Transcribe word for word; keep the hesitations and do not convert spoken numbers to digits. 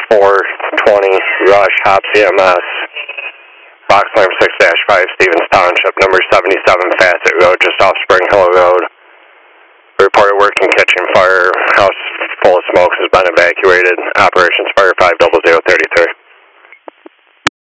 four twenty, Rush, Hops E M S, box number six dash five, Stevens Township, number seventy-seven, Facet Road, just off Spring Hill Road. Reported working kitchen fire, house full of smokes has been evacuated. Operations Fire five zero zero three three.